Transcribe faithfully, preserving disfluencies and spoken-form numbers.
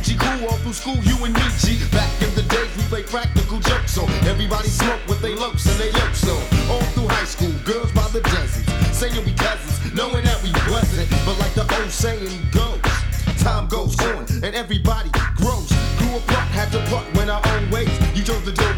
G cool all through school, you and me, G. Back in the days, we played practical jokes, so everybody smoked with they lokes and they yokes on. All through high school, girls by the dozens, saying we cousins, knowing that we wasn't. But like the old saying goes, time goes on and everybody grows. Grew apart, had to part, went our own ways. You chose the door